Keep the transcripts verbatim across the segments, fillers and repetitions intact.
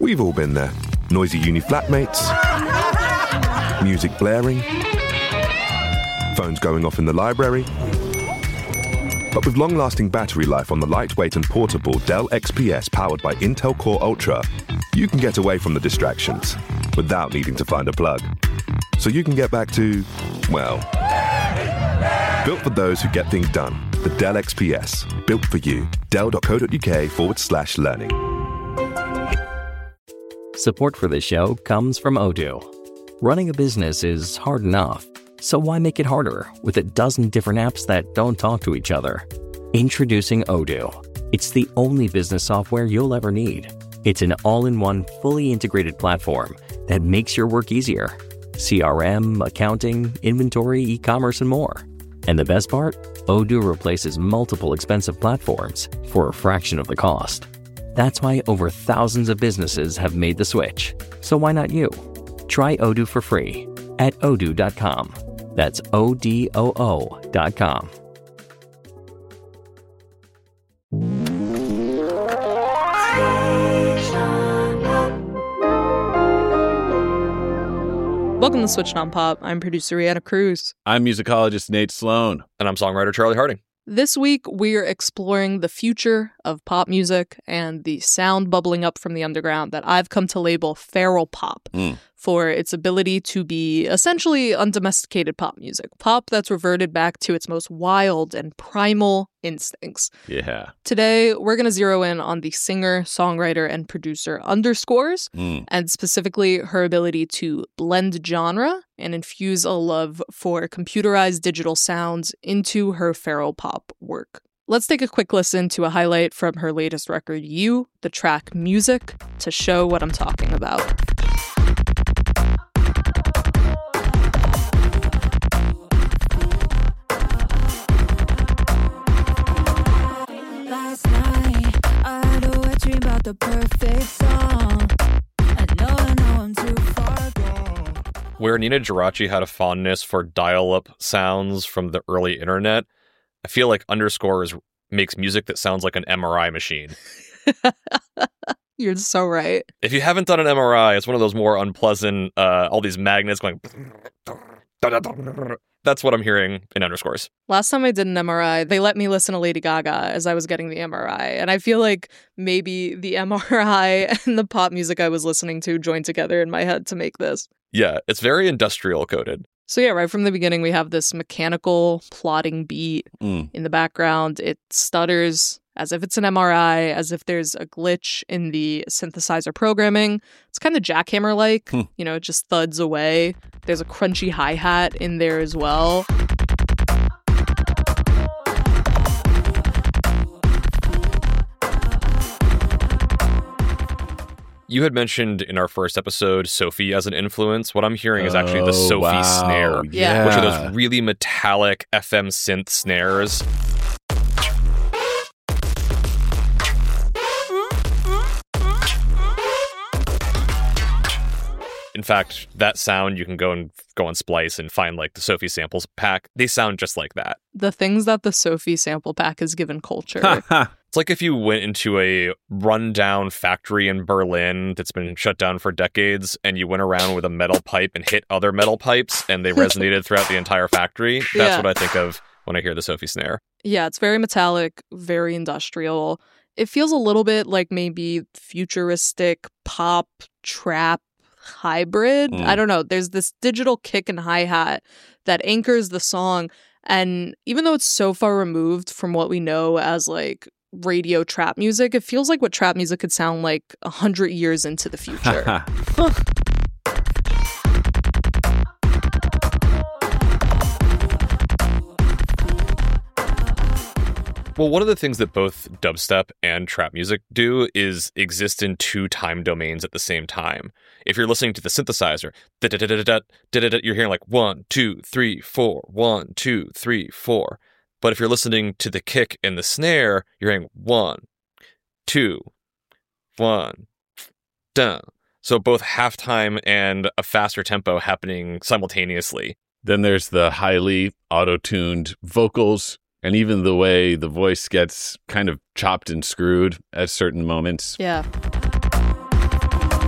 We've all been there. Noisy uni flatmates, music blaring, phones going off in the library. But with long-lasting battery life on the lightweight and portable Dell X P S powered by Intel Core Ultra, you can get away from the distractions without needing to find a plug. So you can get back to, well, built for those who get things done. The Dell X P S, built for you. Dell.co.uk forward slash learning. Support for this show comes from Odoo. Running a business is hard enough, so why make it harder with a dozen different apps that don't talk to each other? Introducing Odoo. It's the only business software you'll ever need. It's an all-in-one, fully integrated platform that makes your work easier. C R M, accounting, inventory, e-commerce, and more. And the best part? Odoo replaces multiple expensive platforms for a fraction of the cost. That's why over thousands of businesses have made the switch. So why not you? Try Odoo for free at odoo dot com. That's O D O O dot com. Welcome to Switched on Pop. I'm producer Rihanna Cruz. I'm musicologist Nate Sloan. And I'm songwriter Charlie Harding. This week, we're exploring the future of pop music and the sound bubbling up from the underground that I've come to label feral pop Mm. for its ability to be essentially undomesticated pop music. Pop that's reverted back to its most wild and primal instincts. Yeah. Today, we're going to zero in on the singer, songwriter, and producer Underscores, Mm. and specifically her ability to blend genre and infuse a love for computerized digital sounds into her feral pop work. Let's take a quick listen to a highlight from her latest record, You, the track Music, to show what I'm talking about. Last night, I had a wet dream about the perfect song. I know, I know I'm too far gone. Where Nina Geraci had a fondness for dial-up sounds from the early internet, I feel like Underscores makes music that sounds like an M R I machine. You're so right. If you haven't done an M R I, it's one of those more unpleasant, uh, all these magnets going... That's what I'm hearing in Underscores. Last time I did an M R I, they let me listen to Lady Gaga as I was getting the M R I. And I feel like maybe the M R I and the pop music I was listening to joined together in my head to make this. Yeah, it's very industrial coded. So yeah, right from the beginning, we have this mechanical plodding beat Mm. in the background. It stutters as if it's an M R I, as if there's a glitch in the synthesizer programming. It's kind of jackhammer-like. Hmm. You know, it just thuds away. There's a crunchy hi-hat in there as well. You had mentioned in our first episode Sophie as an influence. What I'm hearing is actually the Oh, Sophie wow. snare, Yeah. which are those really metallic F M synth snares. In fact, that sound you can go and go on Splice and find like the Sophie samples pack. They sound just like that. The things that the Sophie sample pack has given culture. It's like if you went into a rundown factory in Berlin that's been shut down for decades and you went around with a metal pipe and hit other metal pipes and they resonated throughout the entire factory. That's Yeah. what I think of when I hear the Sophie snare. Yeah, it's very metallic, very industrial. It feels a little bit like maybe futuristic pop trap hybrid. Mm. I don't know. There's this digital kick and hi-hat that anchors the song. And even though it's so far removed from what we know as like radio trap music, it feels like what trap music could sound like a hundred years into the future. Well, one of the things that both dubstep and trap music do is exist in two time domains at the same time. If you're listening to the synthesizer, you're hearing like one, two, three, four, one, two, three, four. But if you're listening to the kick and the snare, you're hearing one, two, one, dun. So both halftime and a faster tempo happening simultaneously. Then there's the highly auto-tuned vocals, and even the way the voice gets kind of chopped and screwed at certain moments. Yeah.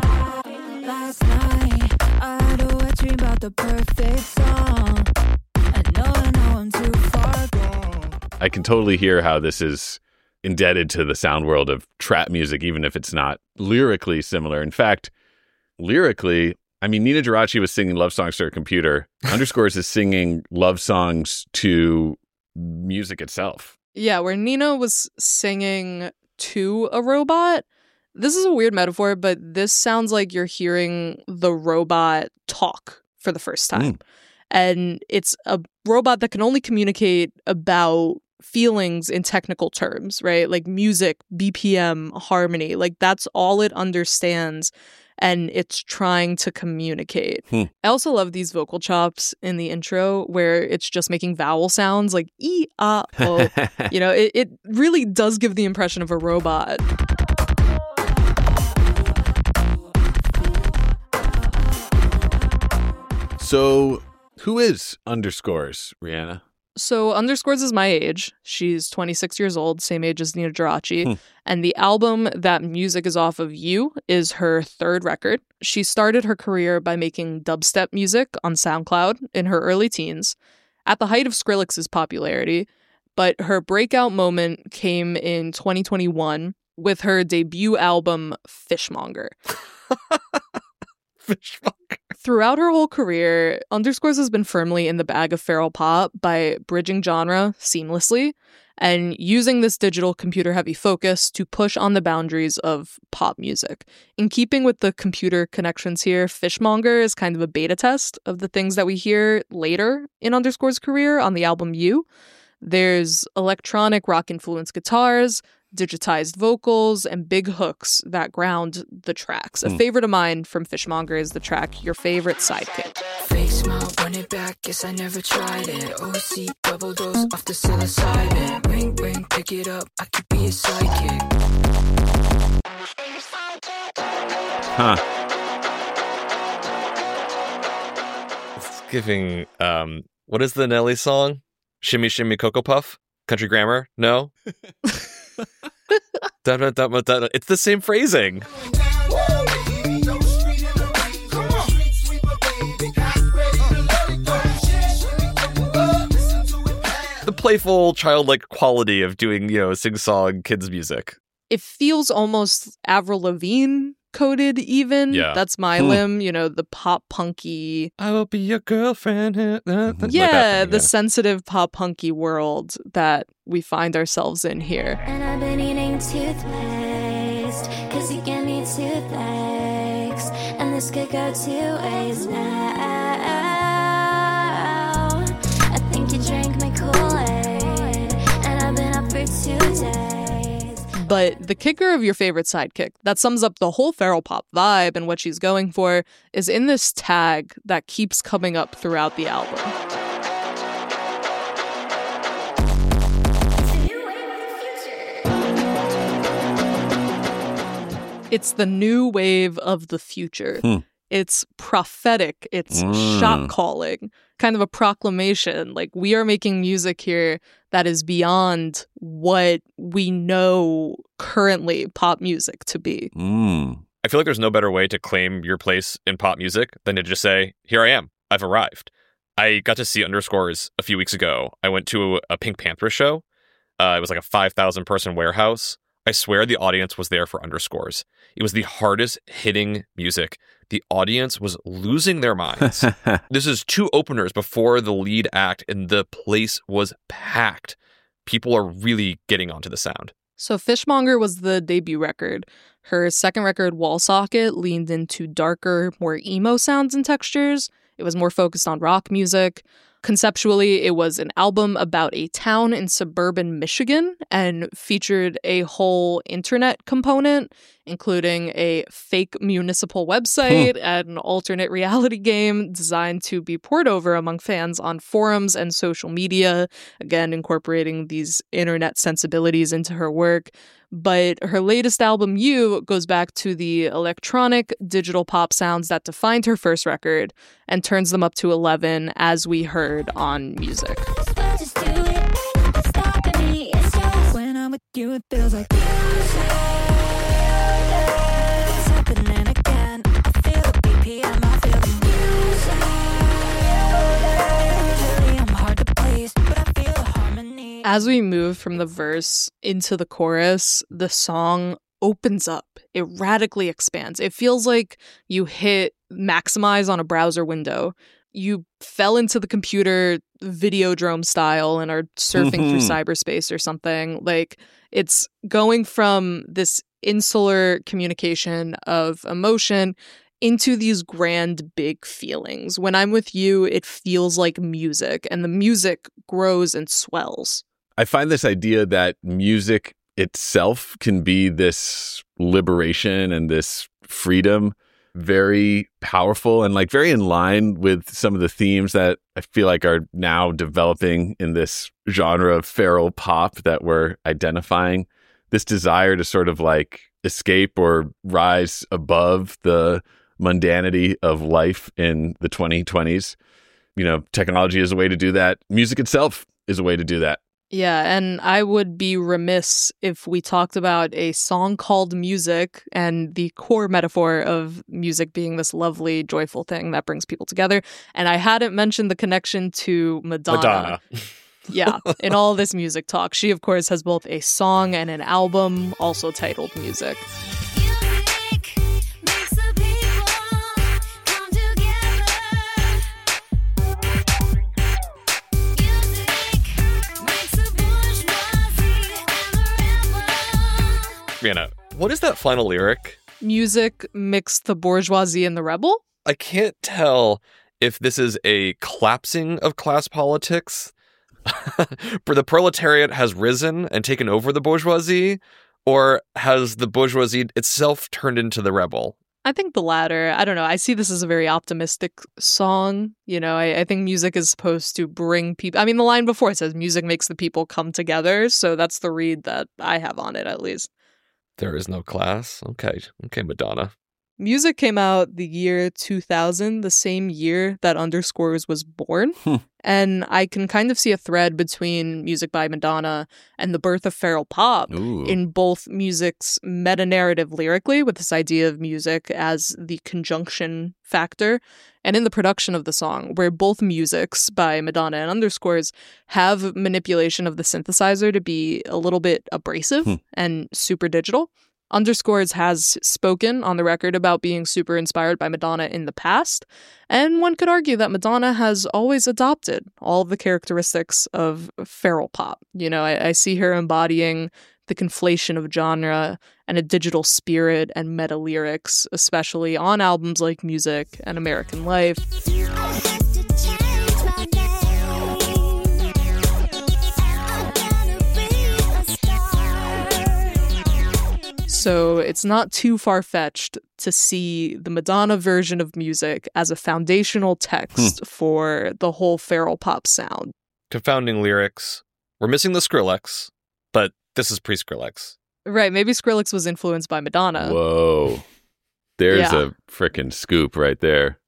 about the perfect song. I know, I know I'm too far gone. I can totally hear how this is indebted to the sound world of trap music, even if it's not lyrically similar. In fact, lyrically, I mean, Nina Geraci was singing love songs to her computer. Underscores is singing love songs to music itself. Yeah, where Nina was singing to a robot. This is a weird metaphor, but this sounds like you're hearing the robot talk for the first time. Mm. And it's a robot that can only communicate about feelings in technical terms, right? Like music, B P M, harmony. Like that's all it understands. And it's trying to communicate. Hmm. I also love these vocal chops in the intro where it's just making vowel sounds like E, A, O. You know, it, it really does give the impression of a robot. So who is Underscores, Rihanna? So Underscores is my age. She's twenty-six years old, same age as Nina Geraci. Hmm. And the album that music is off of You is her third record. She started her career by making dubstep music on SoundCloud in her early teens, at the height of Skrillex's popularity. But her breakout moment came in twenty twenty-one with her debut album, Fishmonger. Fishmonger. Throughout her whole career, Underscores has been firmly in the bag of feral pop by bridging genre seamlessly and using this digital computer-heavy focus to push on the boundaries of pop music. In keeping with the computer connections here, Fishmonger is kind of a beta test of the things that we hear later in Underscore's career on the album You. There's electronic rock-influenced guitars, digitized vocals, and big hooks that ground the tracks. A Mm. favorite of mine from Fishmonger is the track Your Favorite Sidekick. Fake smile, run it back, guess I never tried it. O C, double dose off the psilocybin. Ring, ring, pick it up, I could be a sidekick. Huh. It's giving, um, what is the Nelly song? Shimmy, Shimmy, Cocoa Puff? Country Grammar? No? da, da, da, da, da. It's the same phrasing. The playful, childlike quality of doing, you know, sing-song kids music. It feels almost Avril Lavigne coded even. Yeah. That's my Hmm. limb, you know, the pop punky. I will be your girlfriend. Like that Yeah, thing, the sensitive pop punky world that we find ourselves in here. And I've been eating toothpaste, cause you give me toothaches. And this could go two ways now. I think you drank my Kool-Aid, and I've been up for two days. But the kicker of Your Favorite Sidekick, that sums up the whole feral pop vibe and what she's going for, is in this tag that keeps coming up throughout the album. It's the new wave of the future. Hmm. It's prophetic. It's Mm. shot calling, kind of a proclamation. Like, we are making music here that is beyond what we know currently pop music to be. Mm. I feel like there's no better way to claim your place in pop music than to just say, here I am, I've arrived. I got to see Underscores a few weeks ago. I went to a Pink Panther show. Uh, it was like a five thousand person warehouse. I swear the audience was there for Underscores. It was the hardest hitting music. The audience was losing their minds. This is two openers before the lead act, and the place was packed. People are really getting onto the sound. So Fishmonger was the debut record. Her second record, Wall Socket, leaned into darker, more emo sounds and textures. It was more focused on rock music. Conceptually, it was an album about a town in suburban Michigan and featured a whole internet component, including a fake municipal website and an alternate reality game designed to be poured over among fans on forums and social media, again, incorporating these internet sensibilities into her work. But her latest album, You, goes back to the electronic digital pop sounds that defined her first record and turns them up to eleven, as we heard on Music. Just do it, it's stopping me, it's just when I'm with you it feels like music. It's happening again, I feel the B P M, I feel the music. As we move from the verse into the chorus, the song opens up. It radically expands. It feels like you hit maximize on a browser window. You fell into the computer Videodrome style and are surfing Mhm. through cyberspace or something. Like, it's going from this insular communication of emotion into these grand, big feelings. When I'm with you, it feels like music, and the music grows and swells. I find this idea that music itself can be this liberation and this freedom very powerful and like very in line with some of the themes that I feel like are now developing in this genre of feral pop that we're identifying. This desire to sort of like escape or rise above the mundanity of life in the twenty twenties. You know, technology is a way to do that. Music itself is a way to do that. Yeah, and I would be remiss if we talked about a song called Music and the core metaphor of music being this lovely, joyful thing that brings people together. And I hadn't mentioned the connection to Madonna. Madonna. Yeah, in all this music talk. She, of course, has both a song and an album, also titled Music. Vienna, what is that final lyric? Music mixed the bourgeoisie and the rebel? I can't tell if this is a collapsing of class politics, where the proletariat has risen and taken over the bourgeoisie, or has the bourgeoisie itself turned into the rebel? I think the latter. I don't know. I see this as a very optimistic song. You know, I, I think music is supposed to bring people. I mean, the line before it says music makes the people come together. So that's the read that I have on it, at least. There is no class. Okay. Okay, Madonna. Music came out the year two thousand, the same year that Underscores was born. Hmm. And I can kind of see a thread between Music by Madonna and the birth of feral pop Ooh. in both music's meta-narrative lyrically, with this idea of music as the conjunction factor, and in the production of the song, where both musics by Madonna and Underscores have manipulation of the synthesizer to be a little bit abrasive Hmm. and super digital. Underscores has spoken on the record about being super inspired by Madonna in the past, and one could argue that Madonna has always adopted all of the characteristics of feral pop. You know, I, I see her embodying the conflation of genre and a digital spirit and meta lyrics, especially on albums like Music and American Life. So it's not too far-fetched to see the Madonna version of Music as a foundational text for the whole feral pop sound. Confounding lyrics. We're missing the Skrillex, but this is pre-Skrillex. Right, maybe Skrillex was influenced by Madonna. Whoa. There's Yeah. a frickin' scoop right there.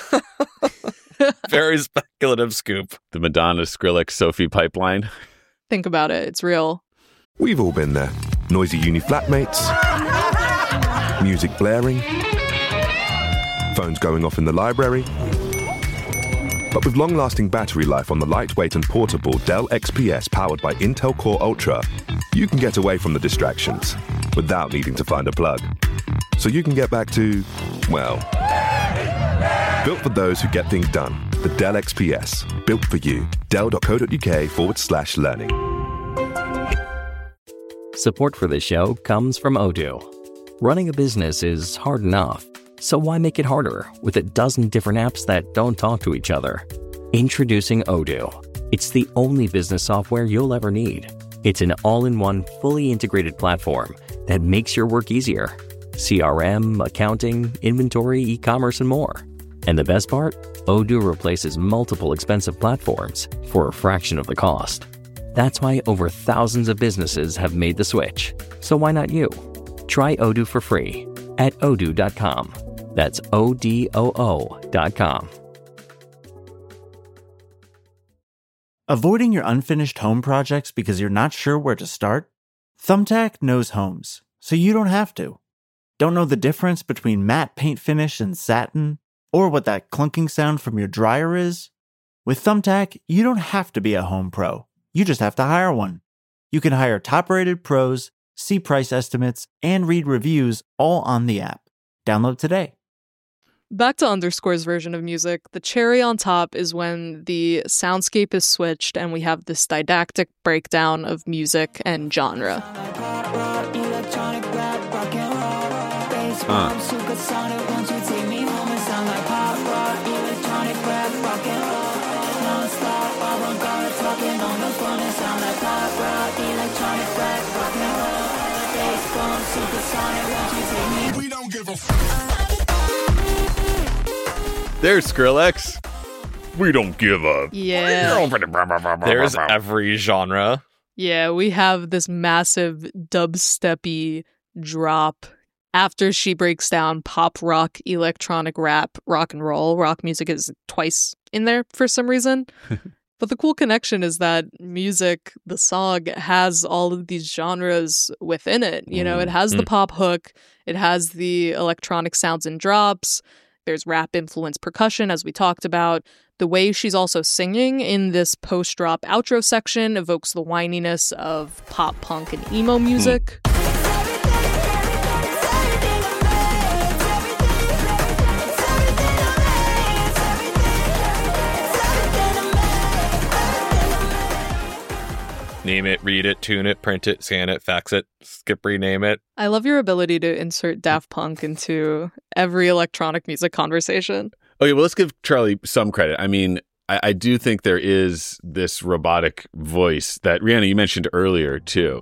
Very speculative scoop. The Madonna Skrillex Sophie pipeline. Think about it, it's real. We've all been there. Noisy uni flatmates, music blaring, phones going off in the library. But with long-lasting battery life on the lightweight and portable Dell X P S powered by Intel Core Ultra, you can get away from the distractions without needing to find a plug. So you can get back to, well, built for those who get things done. The Dell X P S, built for you. Dell.co.uk forward slash learning. Support for this show comes from Odoo. Running a business is hard enough, so why make it harder with a dozen different apps that don't talk to each other? Introducing Odoo. It's the only business software you'll ever need. It's an all-in-one, fully integrated platform that makes your work easier. C R M, accounting, inventory, e-commerce, and more. And the best part? Odoo replaces multiple expensive platforms for a fraction of the cost. That's why over thousands of businesses have made the switch. So why not you? Try Odoo for free at odoo dot com. That's O D O O dot com. Avoiding your unfinished home projects because you're not sure where to start? Thumbtack knows homes, so you don't have to. Don't know the difference between matte paint finish and satin? Or what that clunking sound from your dryer is? With Thumbtack, you don't have to be a home pro. You just have to hire one. You can hire top-rated pros, see price estimates, and read reviews all on the app. Download today. Back to Underscore's version of music, the cherry on top is when the soundscape is switched and we have this didactic breakdown of music and genre. Uh. There's Skrillex. We don't give a... Yeah. There's every genre. Yeah, we have this massive dubstep-y drop after she breaks down pop rock, electronic rap, rock and roll. Rock music is twice in there for some reason. But the cool connection is that music, the song, has all of these genres within it. You know, it has the pop hook, it has the electronic sounds and drops, there's rap-influenced percussion, as we talked about. The way she's also singing in this post-drop outro section evokes the whininess of pop punk and emo music. Name it, read it, tune it, print it, scan it, fax it, skip rename it. I love your ability to insert Daft Punk into every electronic music conversation. Okay, well, let's give Charlie some credit. I mean, I, I do think there is this robotic voice that, Rihanna, you mentioned earlier, too.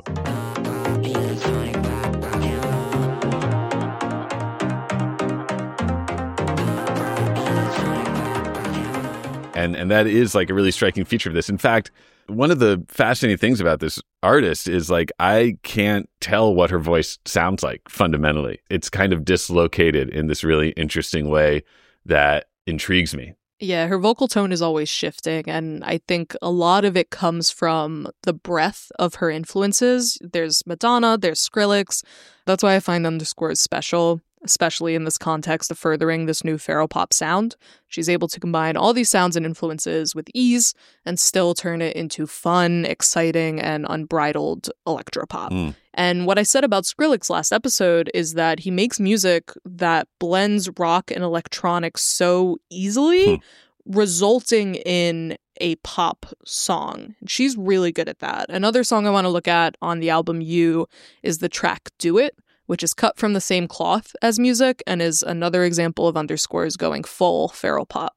And and that is like a really striking feature of this. In fact, one of the fascinating things about this artist is like I can't tell what her voice sounds like fundamentally. It's kind of dislocated in this really interesting way that intrigues me. Yeah, her vocal tone is always shifting, and I think a lot of it comes from the breadth of her influences. There's Madonna, there's Skrillex. That's why I find Underscore special, especially in this context of furthering this new feral pop sound. She's able to combine all these sounds and influences with ease and still turn it into fun, exciting, and unbridled electropop. Mm. And what I said about Skrillex last episode is that he makes music that blends rock and electronic so easily, hmm. resulting in a pop song. She's really good at that. Another song I want to look at on the album You is the track Do It, which is cut from the same cloth as music and is another example of Underscore's going full feral pop.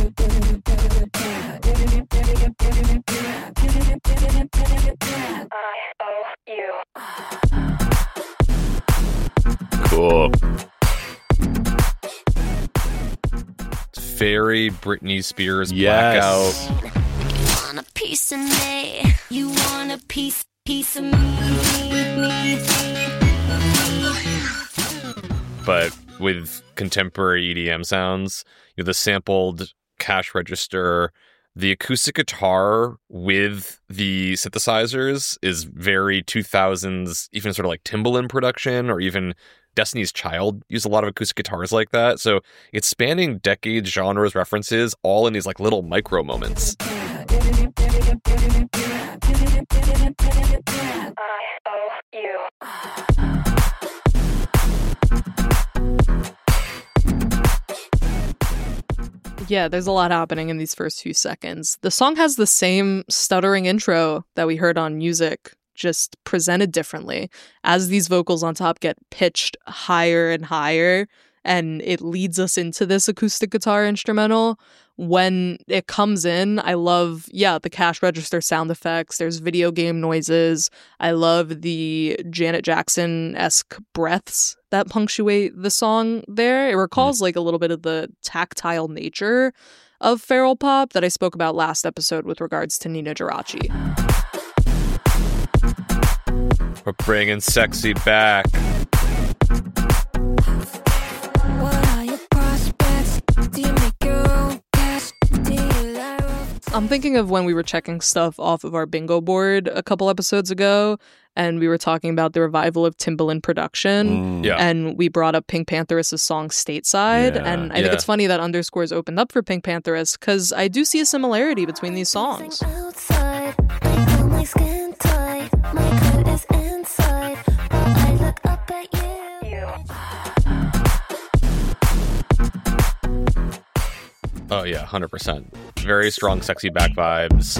Cool. It's very Britney Spears yes. Blackout. You want a piece of me? You want a piece, piece of me? But with contemporary E D M sounds, you know, the sampled cash register, the acoustic guitar with the synthesizers is very two thousands, even sort of like Timbaland production, or even Destiny's Child used a lot of acoustic guitars like that. So it's spanning decades, genres, references, all in these like little micro moments. I owe you. Yeah, there's a lot happening in these first few seconds. The song has the same stuttering intro that we heard on Music, just presented differently. As these vocals on top get pitched higher and higher, and it leads us into this acoustic guitar instrumental. When it comes in, I love, yeah, the cash register sound effects. There's video game noises. I love the Janet Jackson-esque breaths that punctuate the song there. It recalls like a little bit of the tactile nature of feral pop that I spoke about last episode with regards to Nina Geraci. We're bringing sexy back. I'm thinking of when we were checking stuff off of our bingo board a couple episodes ago, and we were talking about the revival of Timbaland production, Mm. Yeah. and we brought up Pink Pantheress' song Stateside, Yeah. and I Yeah. think it's funny that Underscore's opened up for Pink Pantheress, because I do see a similarity between these songs. Outside, skin tight. My coat is inside, while I look up at you. Oh yeah, one hundred percent. Very strong, sexy back vibes.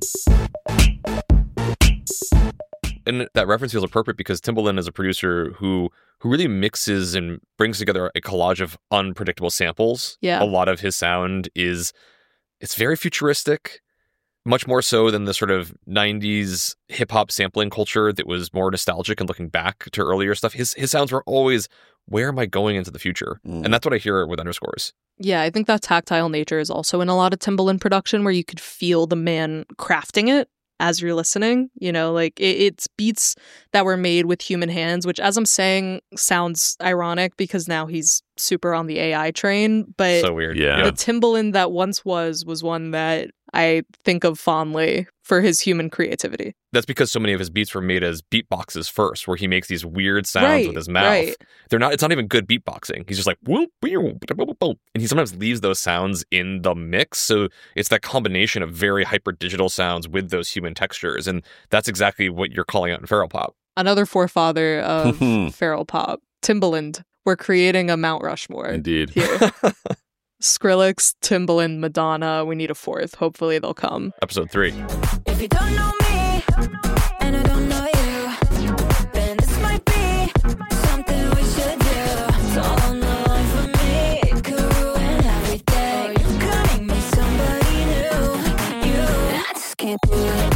And that reference feels appropriate because Timbaland is a producer who who really mixes and brings together a collage of unpredictable samples. Yeah. A lot of his sound is, it's very futuristic, much more so than the sort of nineties hip-hop sampling culture that was more nostalgic and looking back to earlier stuff. His his sounds were always, where am I going into the future? Mm. And that's what I hear with Underscores. Yeah, I think that tactile nature is also in a lot of Timbaland production where you could feel the man crafting it as you're listening. You know, like it, it's beats that were made with human hands, which as I'm saying sounds ironic because now he's super on the A I train. But So weird. Yeah. the Timbaland that once was was one that I think of fondly for his human creativity. That's because so many of his beats were made as beatboxes first, where he makes these weird sounds Right, with his mouth. right. They're not. It's not even good beatboxing. He's just like whoop, whoop, boom, boom, and he sometimes leaves those sounds in the mix. So it's that combination of very hyper digital sounds with those human textures, and that's exactly what you're calling out in feral pop. Another forefather of feral pop, Timbaland. We're creating a Mount Rushmore. Indeed. Here. Skrillex, Timbaland, Madonna. We need a fourth. Hopefully they'll come. Episode three. If you don't know me, and I don't know you, then this might be something we should do. It's all on the line for me. It could ruin everything. You could make me somebody new. You, I just can't do it.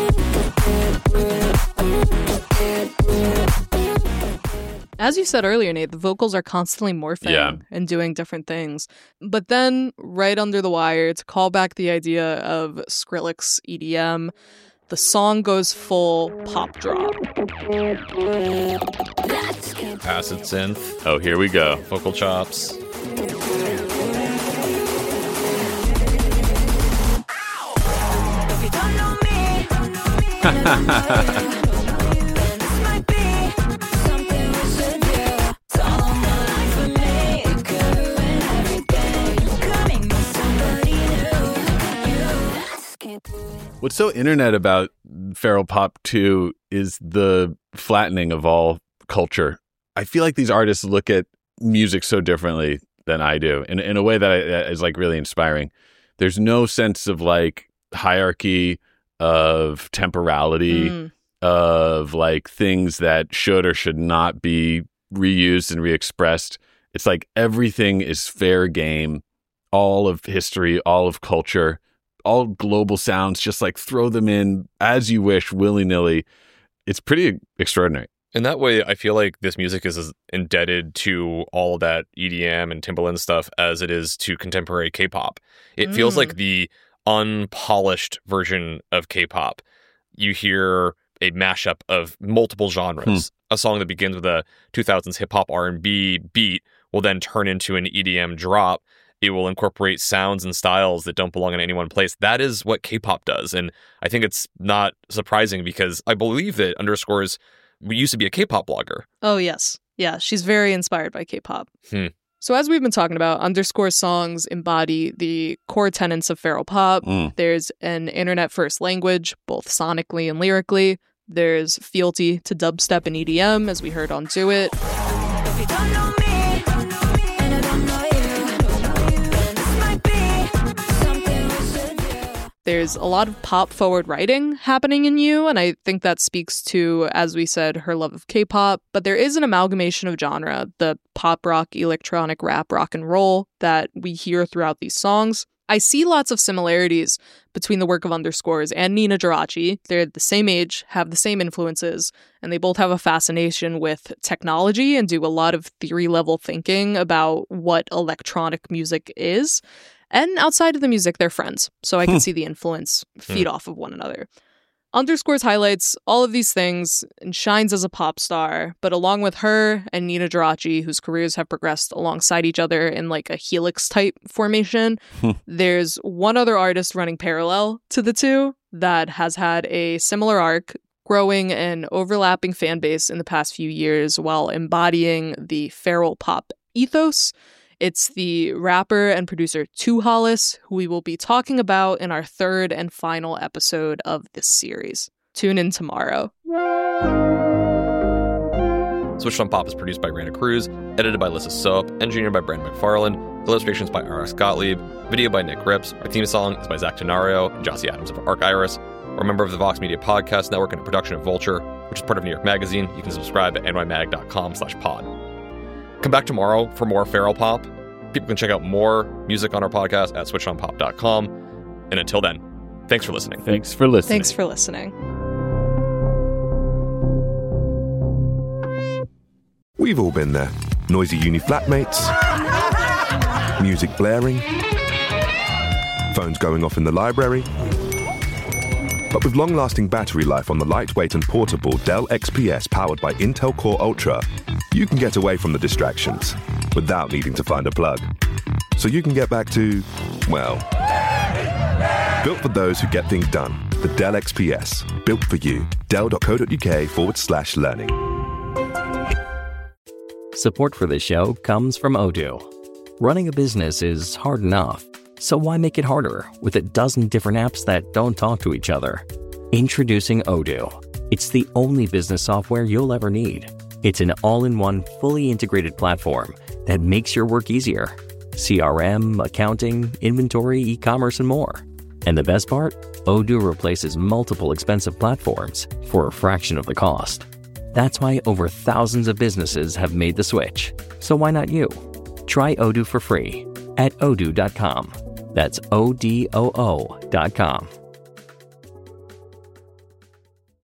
As you said earlier, Nate, the vocals are constantly morphing Yeah. and doing different things. But then, right under the wire, to call back the idea of Skrillex E D M, the song goes full pop drop. Acid synth, Oh, here we go. vocal chops. If you don't know me, and I don't know you, then this might be something we should do. It's all on the line for me. It could ruin everything. You could make me somebody new. You, I just can't do it. What's so internet about feral pop two is the flattening of all culture. I feel like these artists look at music so differently than I do, in in a way that, I, that is like really inspiring. There's no sense of like hierarchy, of temporality, Mm. of like things that should or should not be reused and re-expressed. It's like everything is fair game. All of history, all of culture, all global sounds, just like throw them in as you wish, willy-nilly. It's pretty extraordinary. In that way, I feel like this music is as indebted to all that E D M and Timbaland stuff as it is to contemporary K-pop. It feels Mm. like the unpolished version of K-pop. You hear a mashup of multiple genres. A song that begins with a two thousands hip-hop R and B beat will then turn into an E D M drop. It will incorporate sounds and styles that don't belong in any one place. That is what K-pop does. And I think it's not surprising because I believe that Underscores used to be a K-pop blogger. Oh, yes. Yeah, she's very inspired by K-pop. Hmm. So as we've been talking about, Underscore songs embody the core tenets of feral pop. Mm. There's an internet-first language, both sonically and lyrically. There's fealty to dubstep and E D M, as we heard on Do It. If you don't know me, and I don't know you, then this might be something we should do. There's a lot of pop-forward writing happening in You, and I think that speaks to, as we said, her love of K-pop. But there is an amalgamation of genre, the pop rock, electronic rap, rock and roll that we hear throughout these songs. I see lots of similarities between the work of Underscores and Nina Geraci. They're the same age, have the same influences, and they both have a fascination with technology and do a lot of theory-level thinking about what electronic music is. And outside of the music, they're friends, so I can see the influence feed off of one another. Underscores highlights all of these things and shines as a pop star, but along with her and Nina Geraci, whose careers have progressed alongside each other in like a helix-type formation, there's one other artist running parallel to the two that has had a similar arc, growing an overlapping fan base in the past few years while embodying the feral pop ethos. It's the rapper and producer two Hollis, who we will be talking about in our third and final episode of this series. Tune in tomorrow. Switched on Pop is produced by Rana Cruz, edited by Lissa Soap, engineered by Brandon McFarlane, illustrations by R X Gottlieb, video by Nick Rips. Our theme song is by Zach Tenario and Jossie Adams of Arc Iris. We're a member of the Vox Media Podcast Network and a production of Vulture, which is part of New York Magazine. You can subscribe at nymag.com slash pod. Come back tomorrow for more Feral Pop. People can check out more music on our podcast at switched on pop dot com. And until then, thanks for listening. Thanks for listening. Thanks for listening. We've all been there. Noisy uni flatmates, music blaring, phones going off in the library. But with long-lasting battery life on the lightweight and portable Dell X P S powered by Intel Core Ultra, you can get away from the distractions without needing to find a plug. So you can get back to, well, built for those who get things done. The Dell X P S, built for you. Dell.co.uk forward slash learning. Support for this show comes from Odoo. Running a business is hard enough, so why make it harder with a dozen different apps that don't talk to each other? Introducing Odoo. It's the only business software you'll ever need. It's an all-in-one, fully integrated platform that makes your work easier. C R M, accounting, inventory, e-commerce, and more. And the best part? Odoo replaces multiple expensive platforms for a fraction of the cost. That's why over thousands of businesses have made the switch. So why not you? Try Odoo for free at odoo dot com. That's O D O O dot com.